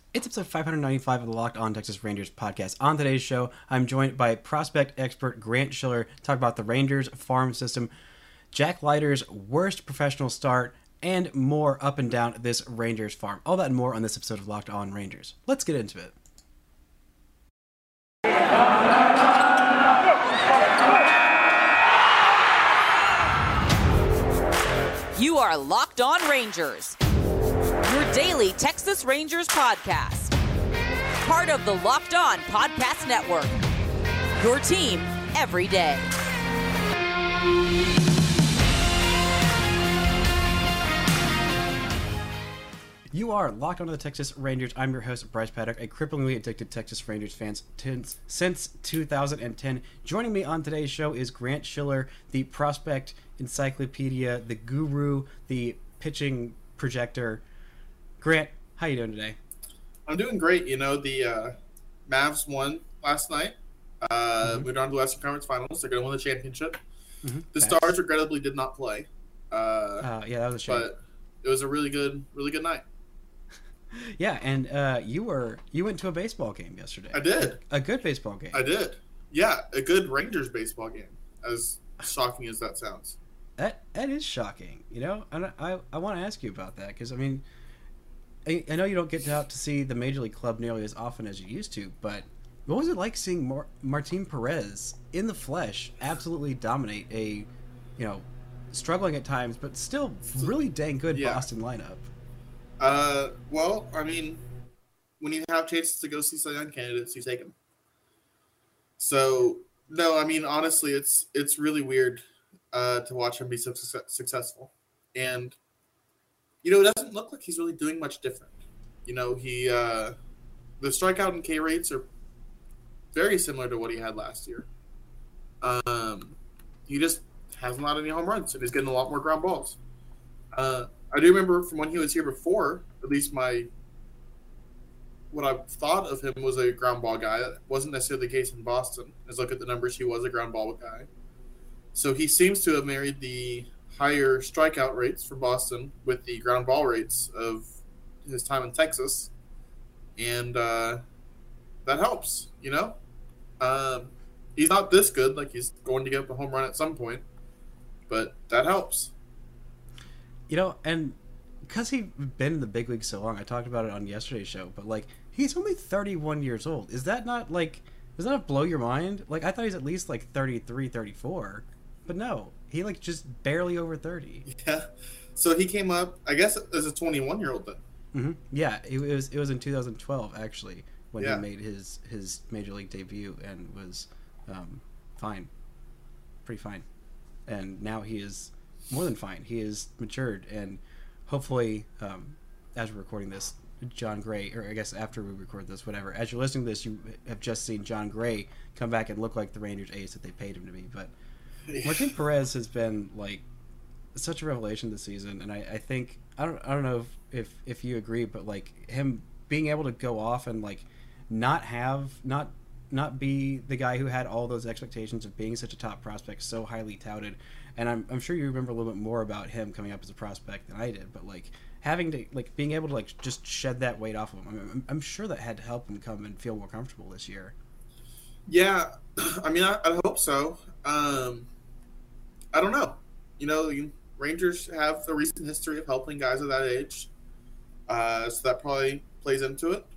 It's episode 595 of the Locked On Texas Rangers podcast. On today's show, I'm joined by prospect expert Grant Schiller to talk about the Rangers farm system, Jack Leiter's worst professional start, and more up and down this Rangers farm. All that and more on this episode of Locked On Rangers. Let's get into it. You are Locked On Rangers, your daily Texas Rangers podcast. Part of the Locked On Podcast Network, your team every day. You are Locked On to the Texas Rangers. I'm your host, Bryce Paddock, a cripplingly addicted Texas Rangers fan since 2010. Joining me on today's show is Grant Schiller, the prospect encyclopedia, the guru, the pitching projector. Grant, how you doing today? I'm doing great. You know, the Mavs won last night. Moved on to the Western Conference Finals. They're going to win the championship. The Stars regrettably did not play. Yeah, that was a shame. But it was a really good night. Yeah, and you went to a baseball game yesterday. I did. A good baseball game. I did. Yeah, a good Rangers baseball game. As shocking as that sounds. That is shocking. You know, and I want to ask you about that because I mean, I know you don't get out to see the Major League Club nearly as often as you used to, but what was it like seeing Martin Perez in the flesh absolutely dominate a, struggling at times, but still really dang good Boston lineup? Well, I mean, when you have chances to go see Cy Young candidates, you take them. So, no, I mean, honestly, it's really weird to watch him be so successful. And, it doesn't look like he's really doing much different. The strikeout and K rates are very similar to what he had last year. He just hasn't allowed any home runs, and he's getting a lot more ground balls. I do remember from when he was here before, at least what I thought of him was a ground ball guy. That wasn't necessarily the case in Boston. As look at the numbers, he was a ground ball guy. So he seems to have married the higher strikeout rates for Boston with the ground ball rates of his time in Texas. And that helps, He's not this good, like he's going to get up a home run at some point, but that helps. And because he's been in the big league so long, I talked about it on yesterday's show, but, he's only 31 years old. Is that not, does that not blow your mind? I thought he's at least, 33, 34. But no, he, just barely over 30. Yeah. So he came up, I guess, as a 21-year-old then. Mm-hmm. Yeah, it was in 2012, actually, when he made his Major League debut and was fine. Pretty fine. And now he is more than fine. He is matured, and hopefully, as we're recording this, John Gray, or I guess after we record this, whatever, as you're listening to this, you have just seen John Gray come back and look like the Rangers ace that they paid him to be. But Martin Perez has been such a revelation this season, and I think I don't know if you agree, but him being able to go off and not be the guy who had all those expectations of being such a top prospect, so highly touted. And I'm sure you remember a little bit more about him coming up as a prospect than I did, but having to being able to just shed that weight off of him, I'm sure that had to help him come and feel more comfortable this year. Yeah, I mean, I hope so. I don't know. Rangers have a recent history of helping guys at that age, so that probably plays into it.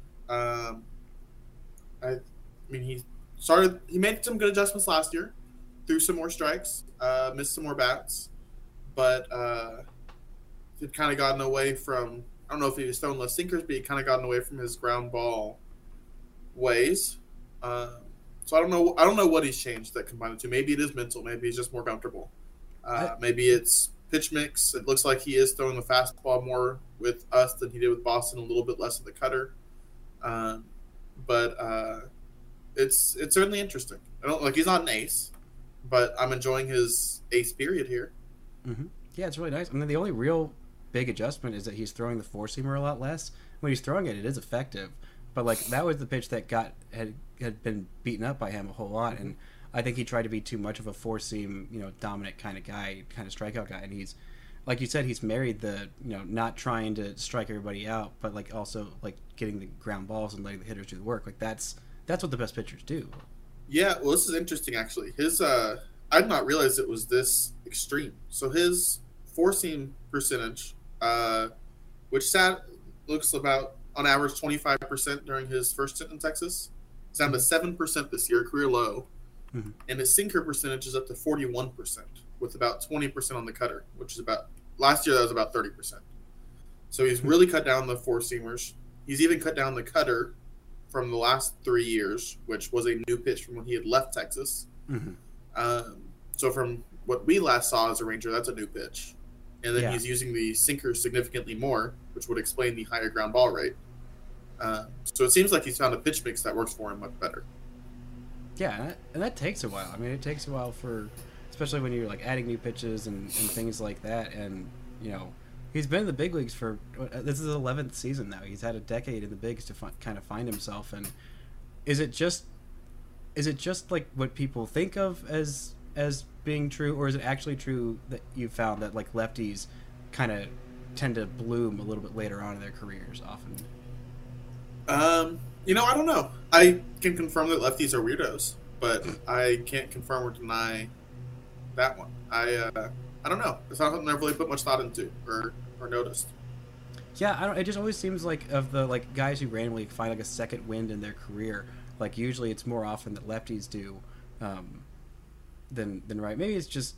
He made some good adjustments last year, threw some more strikes, missed some more bats, but it kind of gotten away from, I don't know if he was throwing less sinkers, but he kind of gotten away from his ground ball ways. So I don't know what he's changed that combined the two. Maybe it is mental. Maybe he's just more comfortable. Maybe it's pitch mix. It looks like he is throwing the fastball more with us than he did with Boston, a little bit less of the cutter. But it's certainly interesting. He's not an ace, but I'm enjoying his ace period here. Mm-hmm. Yeah, it's really nice. I mean, the only real big adjustment is that he's throwing the four-seamer a lot less. When he's throwing it, it is effective. But that was the pitch that had been beaten up by him a whole lot, and I think he tried to be too much of a four-seam, dominant kind of guy, kind of strikeout guy, and he's like you said, he's married the, not trying to strike everybody out, but like also like getting the ground balls and letting the hitters do the work. Like that's what the best pitchers do. Yeah, well, this is interesting actually. His I did not realize it was this extreme. So his four-seam percentage, which looks about on average 25% during his first stint in Texas, is down to 7% this year, career low. Mm-hmm. And his sinker percentage is up to 41%, with about 20% on the cutter, which is about last year that was about 30%. So he's really cut down the four-seamers. He's even cut down the cutter from the last 3 years, which was a new pitch from when he had left Texas. Mm-hmm. So from what we last saw as a Ranger, that's a new pitch. And then he's using the sinker significantly more, which would explain the higher ground ball rate. So it seems like he's found a pitch mix that works for him much better. Yeah, and that takes a while. I mean, it takes a while especially when you're like adding new pitches and things like that. And, he's been in the big leagues this is his 11th season now. He's had a decade in the bigs to kind of find himself. And is it just like what people think of as being true, or is it actually true that you found that like lefties kind of tend to bloom a little bit later on in their careers often? I don't know. I can confirm that lefties are weirdos, but I can't confirm or deny that one. I don't know. It's not something I've really put much thought into or noticed. Yeah, it just always seems like of the like guys who randomly find like a second wind in their career, like usually it's more often that lefties do than right. Maybe it's just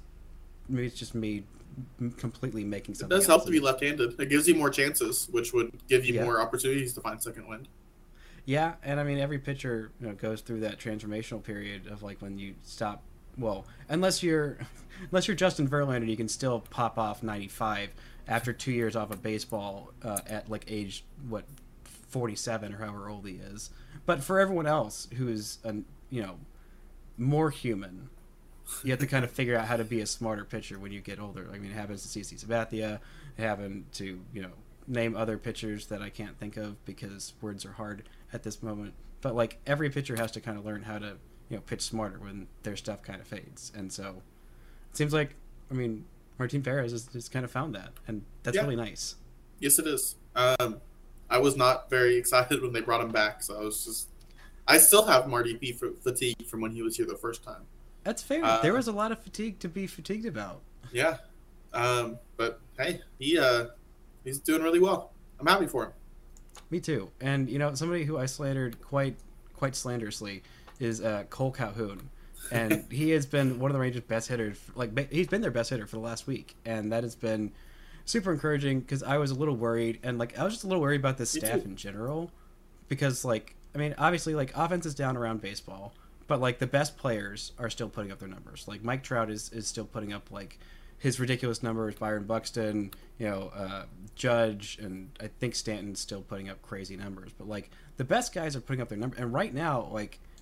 me completely making something. It does help to be left-handed. It gives you more chances, which would give you more opportunities to find second wind. Yeah, and I mean every pitcher goes through that transformational period of like when you stop. Well, unless you're Justin Verlander, you can still pop off 95 after 2 years off of baseball at like age 47 or however old he is. But for everyone else who is more human, you have to kind of figure out how to be a smarter pitcher when you get older. I mean, it happens to CC Sabathia. It happened to name other pitchers that I can't think of because words are hard at this moment. But like every pitcher has to kind of learn how to pitch smarter when their stuff kind of fades. And so it seems like, I mean, Martin Perez has kind of found that, and that's really nice. Yes, it is. I was not very excited when they brought him back, so I still have Marty P fatigue from when he was here the first time. That's fair. There was a lot of fatigue to be fatigued about. Yeah. But hey, he's doing really well. I'm happy for him. Me too. And somebody who I slandered quite slanderously is Cole Calhoun, and he has been one of the Rangers' best hitters. He's been their best hitter for the last week, and that has been super encouraging because I was a little worried, and I was just a little worried about this staff in general, because obviously offense is down around baseball, but the best players are still putting up their numbers. Like Mike Trout is still putting up his ridiculous numbers. Byron Buxton, Judge, and I think Stanton's still putting up crazy numbers. But the best guys are putting up their numbers, and right now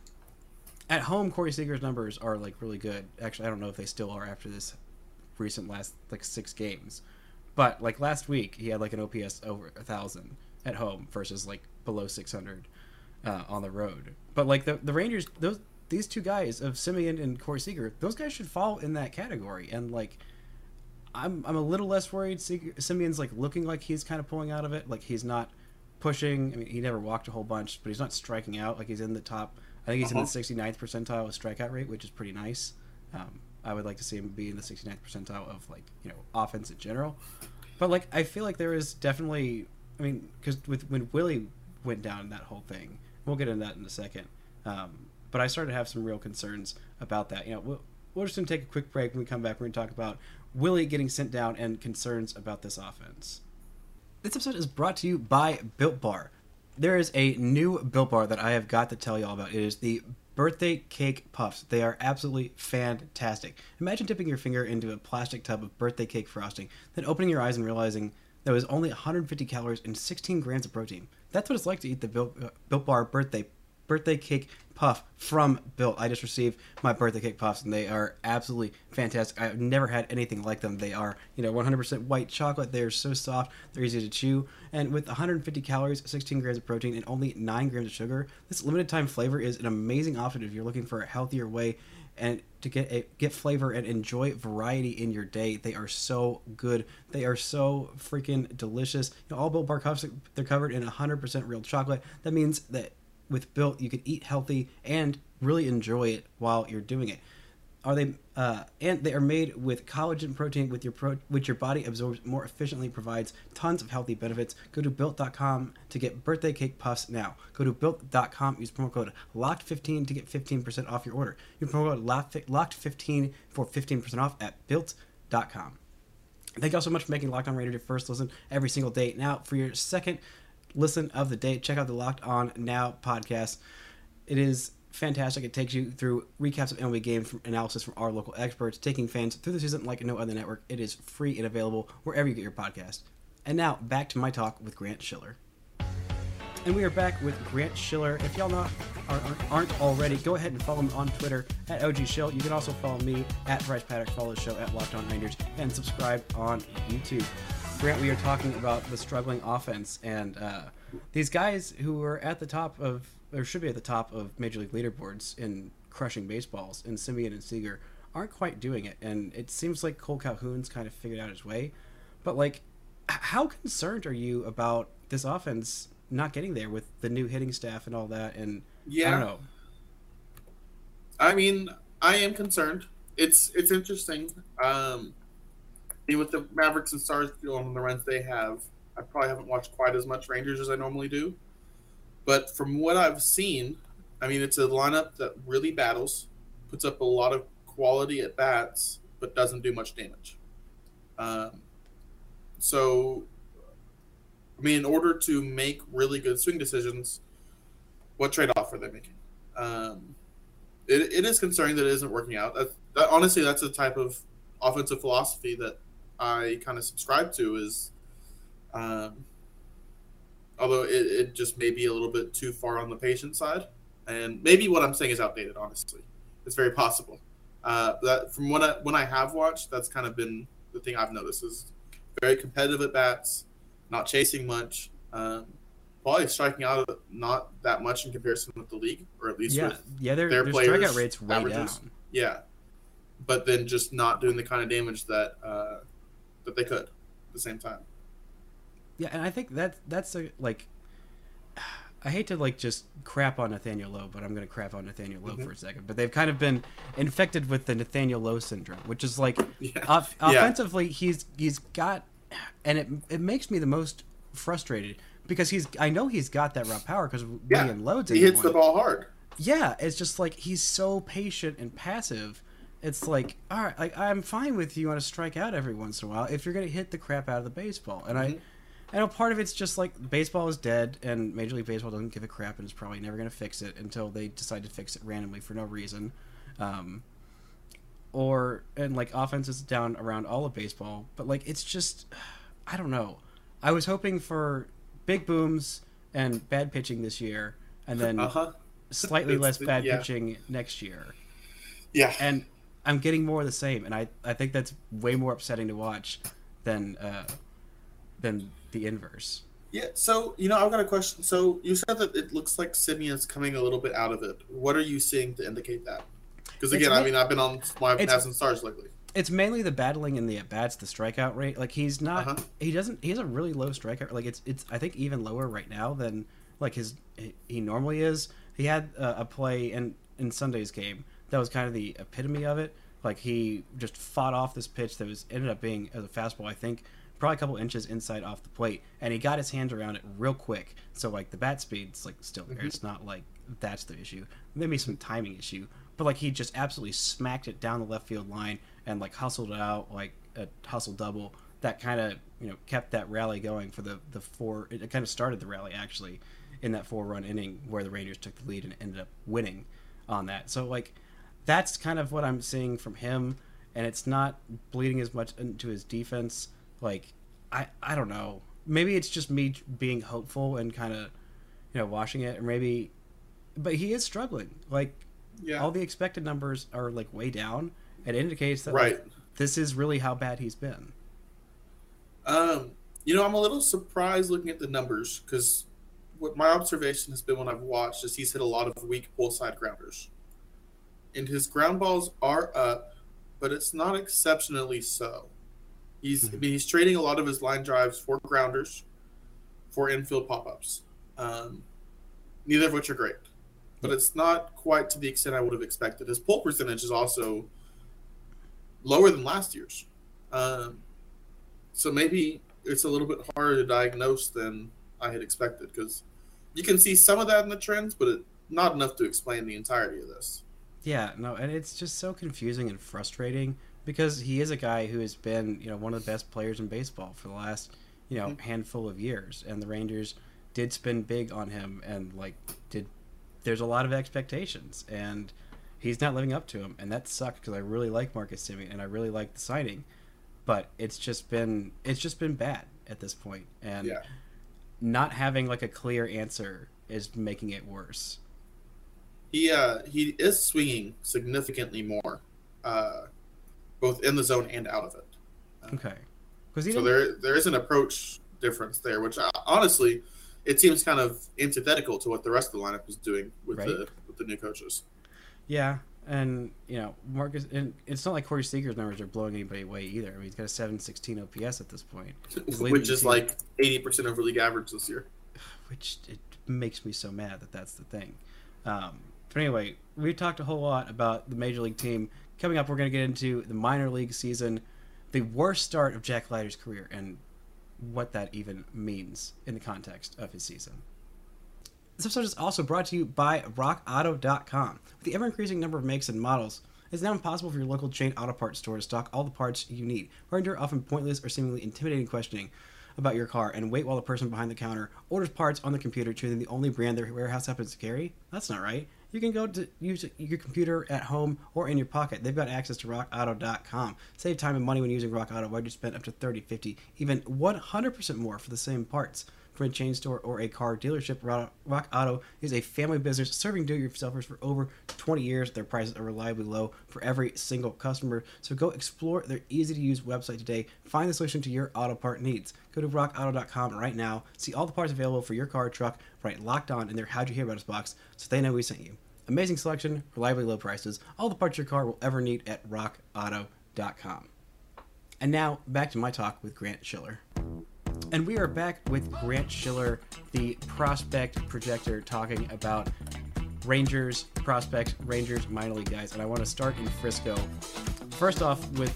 at home, Corey Seager's numbers are really good. Actually, I don't know if they still are after this recent last 6 games, but last week he had an OPS over 1,000 at home versus below 600 on the road. But the Rangers, these two guys of Semien and Corey Seager, those guys should fall in that category. And I'm a little less worried. Semien's looking like he's kind of pulling out of it. He's not pushing. I mean, he never walked a whole bunch, but he's not striking out. He's in the top. I think he's in the 69th percentile of strikeout rate, which is pretty nice. I would like to see him be in the 69th percentile of offense in general. But I feel there is definitely, because when Willie went down in that whole thing, we'll get into that in a second. But I started to have some real concerns about that. We're just gonna take a quick break. When we come back, we're gonna talk about Willie getting sent down and concerns about this offense. This episode is brought to you by Built Bar. There is a new Built Bar that I have got to tell you all about. It is the birthday cake puffs. They are absolutely fantastic. Imagine dipping your finger into a plastic tub of birthday cake frosting, then opening your eyes and realizing there was only 150 calories and 16 grams of protein. That's what it's like to eat the Built Bar birthday cake puff from Built. I just received my birthday cake puffs, and they are absolutely fantastic. I've never had anything like them. They are 100% white chocolate. They are so soft, they're easy to chew, and with 150 calories, 16 grams of protein, and only 9 grams of sugar, this limited time flavor is an amazing option if you're looking for a healthier way and to get flavor and enjoy variety in your day. They are so good. They are so freaking delicious. All Built Bar cups, they're covered in 100% real chocolate. That means that with Built, you can eat healthy and really enjoy it while you're doing it. And they are made with collagen protein, which your body absorbs more efficiently, provides tons of healthy benefits. Go to Built.com to get birthday cake puffs now. Go to Built.com, use promo code LOCKED15 to get 15% off your order. Use promo code LOCKED15 for 15% off at Built.com. Thank you all so much for making Locked On Rangers your first listen every single day. Now, for your second listen of the day, check out the Locked On Now podcast. It is fantastic. It takes you through recaps of MLB games from analysis from our local experts, taking fans through the season like no other network. It is free and available wherever you get your podcast. And now, back to my talk with Grant Schiller. And we are back with Grant Schiller. If y'all aren't already, go ahead and follow him on Twitter at OGSchill. You can also follow me at Bryce Paddock, follow the show at Locked On Rangers, and subscribe on YouTube. Grant, we are talking about the struggling offense, and these guys who are at the top of, or should be at the top of Major League leaderboards in crushing baseballs, and Semien and Seager aren't quite doing it. And it seems like Cole Calhoun's kind of figured out his way. But, like, how concerned are you about this offense not getting there with the new hitting staff and all that? And I don't know. I mean, I am concerned. It's interesting. With the Mavericks and Stars on the runs they have, I probably haven't watched quite as much Rangers as I normally do. But from what I've seen, I mean, it's a lineup that really battles, puts up a lot of quality at bats, but doesn't do much damage. So, I mean, in order to make really good swing decisions, what trade-off are they making? It is concerning that it isn't working out. Honestly, that's the type of offensive philosophy that I kind of subscribe to is, although it just may be a little bit too far on the patient side, and maybe what I'm saying is outdated. Honestly, it's very possible. That from when I have watched, that's kind of been the thing I've noticed is very competitive at bats, not chasing much, probably striking out not that much in comparison with the league, or at least with their players' strikeout rates way averages. Down. Yeah, but then just not doing the kind of damage that they could at the same time. Yeah, and I think that's I hate to just crap on Nathaniel Lowe, but I'm going to crap on Nathaniel Lowe for a second. But they've kind of been infected with the Nathaniel Lowe syndrome, which is offensively he's got, and it makes me the most frustrated because I know he's got that raw power because William loads. He hits the ball hard. Yeah, it's just he's so patient and passive. It's all right, I'm fine with you want to strike out every once in a while if you're going to hit the crap out of the baseball. And I know part of it's just baseball is dead and Major League Baseball doesn't give a crap and is probably never going to fix it until they decide to fix it randomly for no reason. Offense is down around all of baseball, but it's just, I don't know. I was hoping for big booms and bad pitching this year and then slightly less bad pitching next year. Yeah. And I'm getting more of the same, and I think that's way more upsetting to watch than the inverse. Yeah, so, I've got a question. So, you said that it looks like Semien is coming a little bit out of it. What are you seeing to indicate that? Because, again, I've been on my Mavs and Stars lately. It's mainly the battling in the at-bats, the strikeout rate. He's not... He has a really low strikeout. It's I think, even lower right now than, he normally is. He had a play in Sunday's game that was kind of the epitome of it. He just fought off this pitch that ended up being a fastball, I think, probably a couple inches inside off the plate, and he got his hands around it real quick. So the bat speed's still there. It's not that's the issue. Maybe some timing issue, but he just absolutely smacked it down the left field line and hustled it out a hustle double that kind of kept that rally going for the four. It kind of started the rally actually in that 4-run inning where the Rangers took the lead and ended up winning on that. So that's kind of what I'm seeing from him, and it's not bleeding as much into his defense. I don't know. Maybe it's just me being hopeful and kind of, watching it, or maybe, but he is struggling. All the expected numbers are way down. It indicates that this is really how bad he's been. I'm a little surprised looking at the numbers because what my observation has been when I've watched is he's hit a lot of weak pull side grounders. and his ground balls are up, but it's not exceptionally so. He's trading a lot of his line drives for grounders, for infield pop-ups, neither of which are great. But it's not quite to the extent I would have expected. His pull percentage is also lower than last year's. So maybe it's a little bit harder to diagnose than I had expected, because you can see some of that in the trends, but not enough to explain the entirety of this. Yeah, no, and it's just so confusing and frustrating because he is a guy who has been, one of the best players in baseball for the last, handful of years, and the Rangers did spend big on him, and there's a lot of expectations, and he's not living up to them, and that sucks because I really like Marcus Semien and I really like the signing, but it's just been bad at this point, and not having a clear answer is making it worse. He is swinging significantly more, both in the zone and out of it. Okay. So there is an approach difference there, which honestly, it seems kind of antithetical to what the rest of the lineup is doing with the new coaches. Yeah, and Marcus, and it's not like Corey Seager's numbers are blowing anybody away either. I mean, he's got a 716 OPS at this point, which is 80% over league average this year. Which it makes me so mad that's the thing. But anyway, we talked a whole lot about the major league team. Coming up, we're going to get into the minor league season, the worst start of Jack Leiter's career, and what that even means in the context of his season. This episode is also brought to you by RockAuto.com. With the ever-increasing number of makes and models, it's now impossible for your local chain auto parts store to stock all the parts you need, or endure often pointless or seemingly intimidating questioning about your car and wait while the person behind the counter orders parts on the computer, choosing the only brand their warehouse happens to carry. That's not right. You can go to use your computer at home or in your pocket. They've got access to RockAuto.com. Save time and money when using Rock Auto. Why'd you spend up to 30, 50, even 100% more for the same parts? From a chain store or a car dealership, Rock Auto is a family business serving do-it-yourselfers for over 20 years. Their prices are reliably low for every single customer. So go explore their easy-to-use website today. Find the solution to your auto part needs. Go to rockauto.com right now. See all the parts available for your car or truck. Right, locked on in their How'd You Hear About Us box so they know we sent you. Amazing selection, reliably low prices, all the parts your car will ever need at rockauto.com. And now, back to my talk with Grant Schiller. And we are back with Grant Schiller, the prospect projector, talking about Rangers prospects, Rangers minor league guys. And I want to start in Frisco. First off, with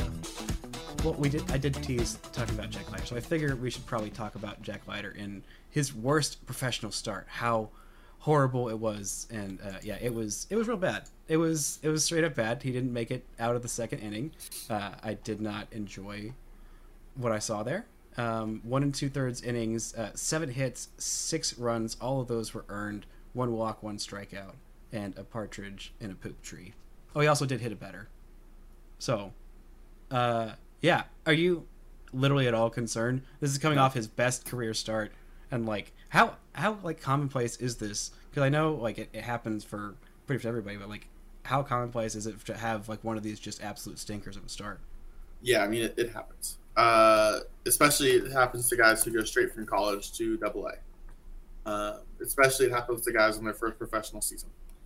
I did tease talking about Jack Leiter, so I figure we should probably talk about Jack Leiter in his worst professional start. How horrible it was, and it was real bad. It was straight up bad. He didn't make it out of the second inning. I did not enjoy what I saw there. 1 2/3 innings, 7 hits, 6 runs. All of those were earned. 1 walk, 1 strikeout, and a partridge in a poop tree. Oh, he also did hit it better. So, are you literally at all concerned? This is coming off his best career start, and how commonplace is this? Because I know it happens for pretty much everybody, but how commonplace is it to have one of these just absolute stinkers of a start? Yeah, I mean it happens. Especially it happens to guys who go straight from college to AA. Especially it happens to guys in their first professional season.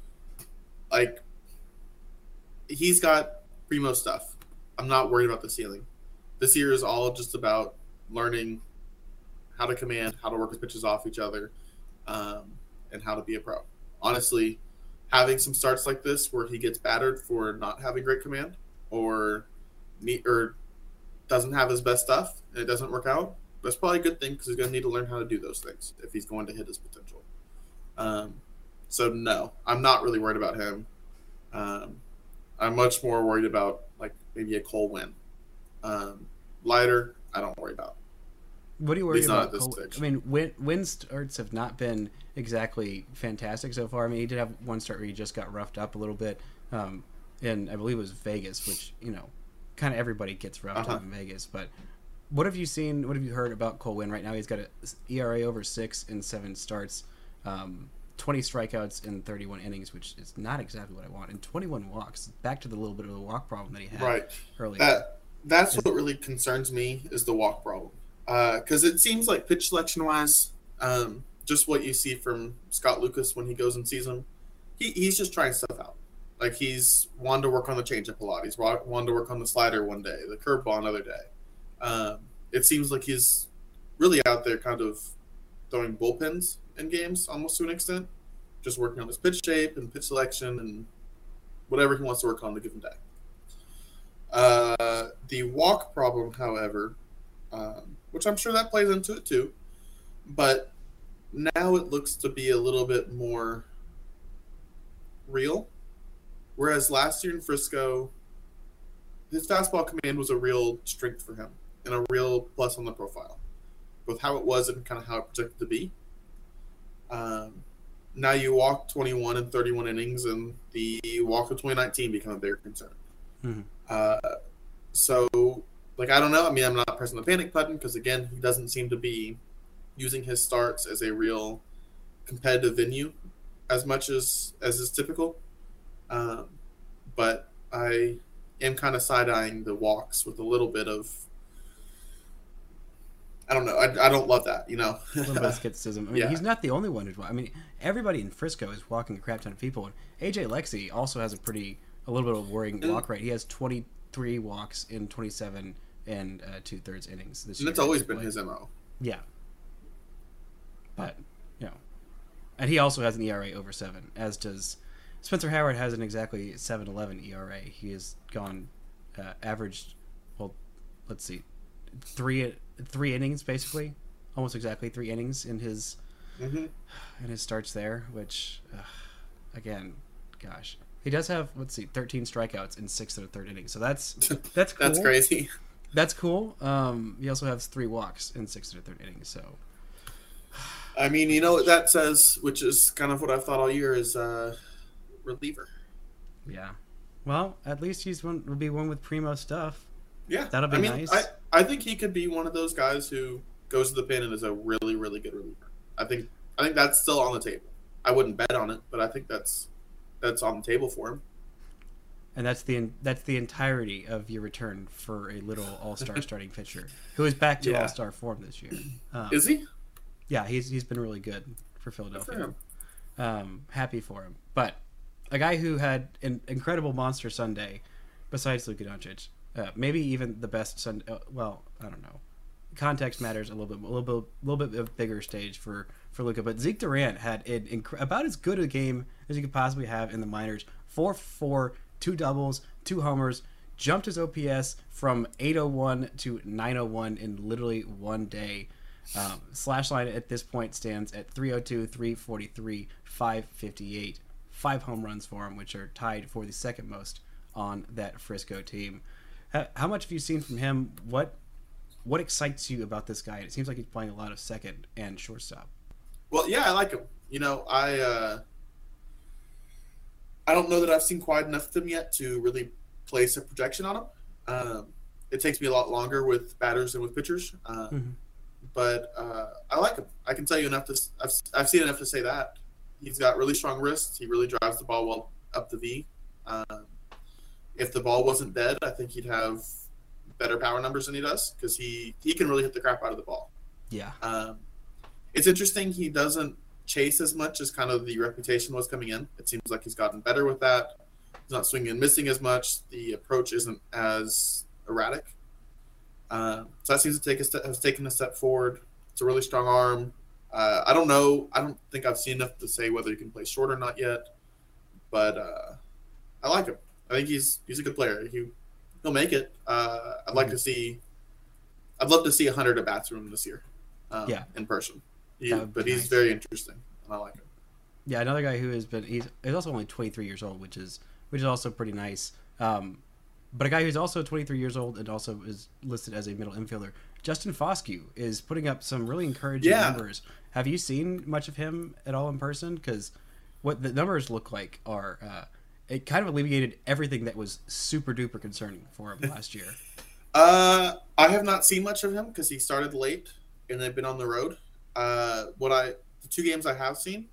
He's got primo stuff. I'm not worried about the ceiling. This year is all just about learning how to command, how to work with pitches off each other, and how to be a pro. Honestly, having some starts like this where he gets battered for not having great command or doesn't have his best stuff and it doesn't work out, that's probably a good thing because he's going to need to learn how to do those things if he's going to hit his potential. So no, I'm not really worried about him. I'm much more worried about maybe a Cole Winn. Leiter, I don't worry about. What do you worry about? I mean, Wynn's starts have not been exactly fantastic so far. I mean, he did have one start where he just got roughed up a little bit, and I believe it was Vegas, which kind of everybody gets roughed up in Vegas. But what have you seen? What have you heard about Cole Winn right now? He's got an ERA over 6 in 7 starts, 20 strikeouts in 31 innings, which is not exactly what I want, and 21 walks. Back to the little bit of the walk problem that he had earlier. That's what really concerns me is the walk problem. Because it seems like pitch selection-wise, just what you see from Scott Lucas when he goes and sees him, he's just trying stuff out. Like he's wanted to work on the changeup a lot. He's wanted to work on the slider one day, the curveball another day. It seems like he's really out there kind of throwing bullpens in games almost to an extent, just working on his pitch shape and pitch selection and whatever he wants to work on the given day. The walk problem, however, which I'm sure that plays into it too, but now it looks to be a little bit more real. Whereas last year in Frisco, his fastball command was a real strength for him and a real plus on the profile, both how it was and kind of how it projected to be. Now you walk 21 and 31 innings, and the walk of 2019 become a bigger concern. Mm-hmm. So, like, I don't know. I mean, I'm not pressing the panic button because, again, he doesn't seem to be using his starts as a real competitive venue as much as is typical. But I am kind of side-eyeing the walks with a little bit of, I don't know. I don't love that, you know. A little bit of skepticism. I mean, he's not the only one who's. I mean, everybody in Frisco is walking a crap ton of people. And AJ Lexi also has a little bit of worrying walk rate. He has 23 walks in 27 and 2/3 innings this year. And that's always been his MO. Yeah. But, you know, and he also has an ERA over 7, as does Spencer Howard. Has an exactly 7.11 ERA. He has gone averaged. Well, let's see, three innings basically, almost exactly 3 innings in his in his starts there. Which, again, gosh, he does have 13 strikeouts in 6 1/3 innings. So that's cool. That's crazy. That's cool. He also has 3 walks in 6 1/3 innings. So, I mean, you know what that says, which is kind of what I've thought all year, is reliever. Yeah. Well, at least will be one with primo stuff. Yeah, that'll be nice. I think he could be one of those guys who goes to the pen and is a really, really good reliever. I think that's still on the table. I wouldn't bet on it, but I think that's on the table for him. And that's the entirety of your return for a little all-star starting pitcher who is back to all-star form this year. Is he? Yeah, he's been really good for Philadelphia. Happy for him. But a guy who had an incredible monster Sunday, besides Luka Doncic, maybe even the best Sunday. Well, I don't know. Context matters a little bit of bigger stage for Luka. But Zeke Durant had about as good a game as you could possibly have in the minors. 4-for-4, 2 doubles, 2 homers, jumped his OPS from 801 to 901 in literally one day. Slash line at this point stands at 302, 343, 558. 5 home runs for him, which are tied for the second most on that Frisco team. How much have you seen from him? What excites you about this guy? It seems like he's playing a lot of second and shortstop. Well, yeah, I like him. You know, I don't know that I've seen quite enough of him yet to really place a projection on him. It takes me a lot longer with batters than with pitchers. But I like him. I can tell you enough to. I've seen enough to say that he's got really strong wrists. He really drives the ball well up the V. If the ball wasn't dead, I think he'd have better power numbers than he does because he can really hit the crap out of the ball. Yeah. It's interesting. He doesn't chase as much as kind of the reputation was coming in. It seems like he's gotten better with that. He's not swinging and missing as much. The approach isn't as erratic. So that seems to has taken a step forward. It's a really strong arm. I don't know. I don't think I've seen enough to say whether he can play short or not yet. But I like him. I think he's a good player. He'll make it. I'd love to see 100 at bats from him this year. In person. But he's very interesting, and I like him. Yeah, another guy who he's also only 23 years old, which is also pretty nice. But a guy who's also 23 years old and also is listed as a middle infielder, Justin Foscue, is putting up some really encouraging numbers. Have you seen much of him at all in person? Because what the numbers look like are it kind of alleviated everything that was super duper concerning for him last year. I have not seen much of him because he started late and they've been on the road. The 2 games I have seen,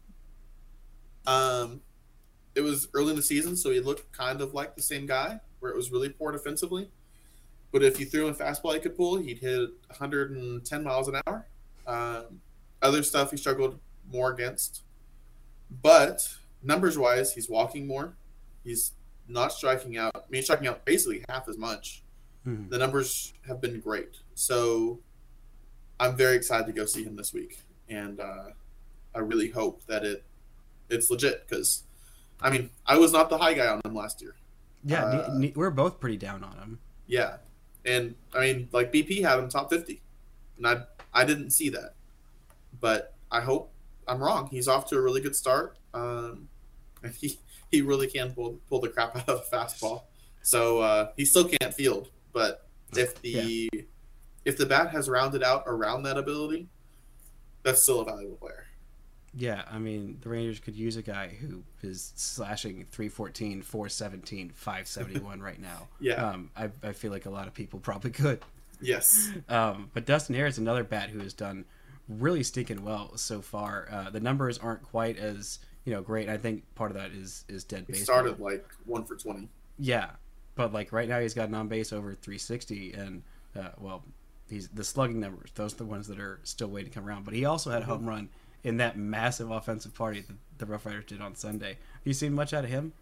it was early in the season, so he looked kind of like the same guy, where it was really poor defensively. But if you threw him a fastball he could pull, he'd hit 110 miles an hour. Other stuff he struggled more against. But numbers-wise, he's walking more. He's not striking out. I mean, he's striking out basically half as much. Mm-hmm. The numbers have been great. So I'm very excited to go see him this week. And I really hope that it's legit because, I mean, I was not the high guy on him last year. Yeah, we're both pretty down on him. Yeah. And, I mean, like BP had him top 50. And I didn't see that. But I hope I'm wrong. He's off to a really good start. And he really can pull the crap out of a fastball. So he still can't field. But if the bat has rounded out around that ability, that's still a valuable player. Yeah, I mean, the Rangers could use a guy who is slashing 314, 417, 571 right now. Yeah. I feel like a lot of people probably could. Yes. But Dustin Harris, another bat who has done really stinking well so far. The numbers aren't quite as great. I think part of that is dead base. He started like 1 for 20. Yeah, but like right now he's got an on base over 360, and he's the slugging numbers. Those are the ones that are still waiting to come around. But he also had a home run in that massive offensive party that the Rough Riders did on Sunday. Have you seen much out of him?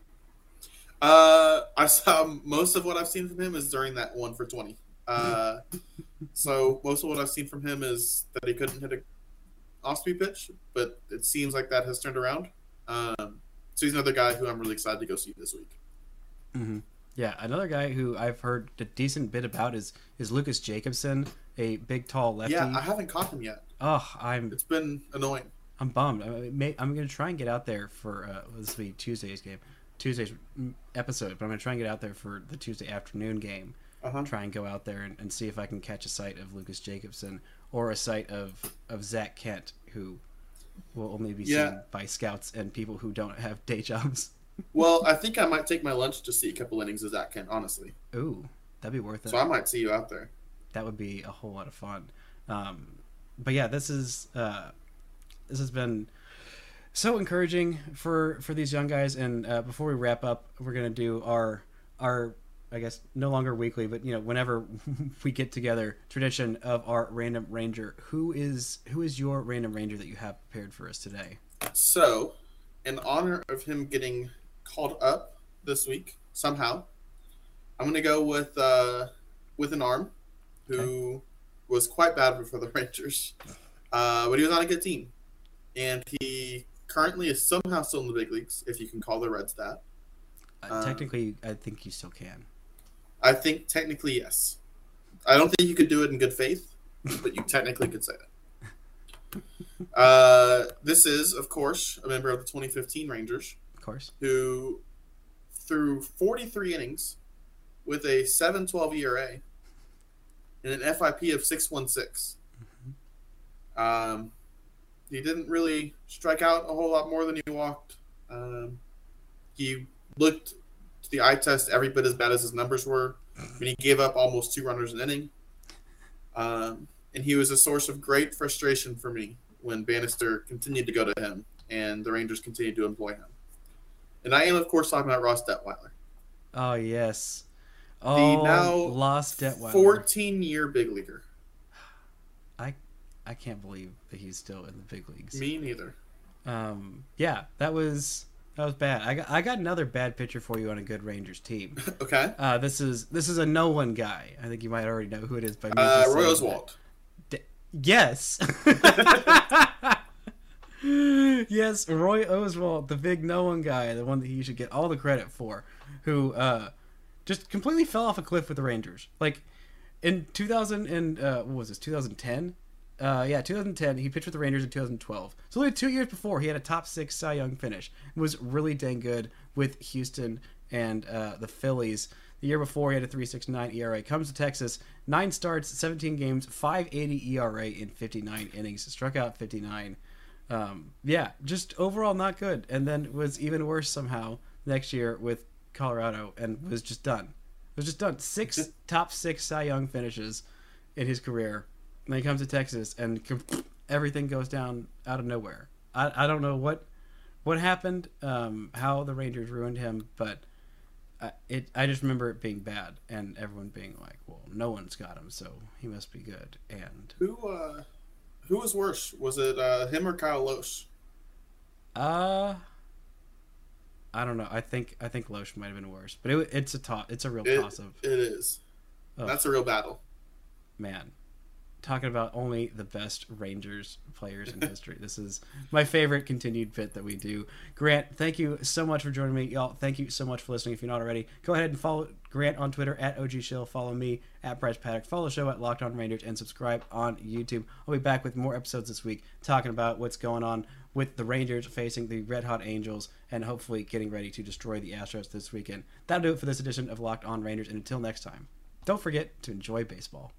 I saw most of what I've seen from him is during that 1 for 20. So most of what I've seen from him is that he couldn't hit a off-speed pitch, but it seems like that has turned around. So he's another guy who I'm really excited to go see this week. Mm-hmm. Yeah, another guy who I've heard a decent bit about is Lucas Jacobson, a big, tall lefty. Yeah, I haven't caught him yet. Oh, It's been annoying. I'm bummed. I'm going to try and get out there for this will be Tuesday's episode, but I'm going to try and get out there for the Tuesday afternoon game. Try and go out there and see if I can catch a sight of Lucas Jacobson or a sight of Zach Kent, who will only be seen by scouts and people who don't have day jobs. Well, I think I might take my lunch to see a couple innings of Zach Kent, honestly. Ooh, that'd be worth it. So I might see you out there. That would be a whole lot of fun. But yeah, this has been so encouraging for these young guys. And before we wrap up, we're gonna do our I guess no longer weekly, but whenever we get together, tradition of our random ranger. Who is your random ranger that you have prepared for us today? So, in honor of him getting called up this week somehow, I'm gonna go with an arm who was quite bad for the Rangers, but he was on a good team, and he currently is somehow still in the big leagues, if you can call the Reds that. Technically, I think you still can. I think technically, yes. I don't think you could do it in good faith, but you technically could say that. This is, of course, a member of the 2015 Rangers. Of course. Who threw 43 innings with a 7.12 ERA and an FIP of 6.16. Mm-hmm. He didn't really strike out a whole lot more than he walked. He looked to the eye test every bit as bad as his numbers were. I mean, he gave up almost 2 runners an inning. And he was a source of great frustration for me when Bannister continued to go to him and the Rangers continued to employ him. And I am, of course, talking about Ross Detweiler. Oh, yes. The now lost Detweiler. 14-year big leaguer. I can't believe that he's still in the big leagues. Me neither. Yeah, that was bad. I got another bad pitcher for you on a good Rangers team. Okay. This is a no one guy. I think you might already know who it is by me. Roy Oswalt. Yes. Yes, Roy Oswalt, the big no one guy, the one that he should get all the credit for, who just completely fell off a cliff with the Rangers. Like in 2010? 2010. He pitched with the Rangers in 2012. So only 2 years before, he had a top 6 Cy Young finish. It was really dang good with Houston and the Phillies. The year before, he had a 3.69 ERA. Comes to Texas, 9 starts, 17 games, 5.80 ERA in 59 innings. Struck out 59. Just overall not good. And then was even worse somehow next year with Colorado and was just done. It was just done. 6 top 6 Cy Young finishes in his career. And then he comes to Texas and everything goes down out of nowhere. I don't know what happened, how the Rangers ruined him, but I just remember it being bad and everyone being like, well, no one's got him, so he must be good. And who was worse? Was it him or Kyle Lohse? I don't know. I think Loesch might have been worse, but it's a real toss-up. It is. Oh, that's a real battle. Man, talking about only the best Rangers players in history. This is my favorite continued bit that we do. Grant, thank you so much for joining me. Y'all, thank you so much for listening. If you're not already, go ahead and follow Grant on Twitter at OGShill. Follow me at Bryce Paddock. Follow the show at Locked On Rangers and subscribe on YouTube. I'll be back with more episodes this week talking about what's going on with the Rangers facing the Red Hot Angels and hopefully getting ready to destroy the Astros this weekend. That'll do it for this edition of Locked On Rangers. And until next time, don't forget to enjoy baseball.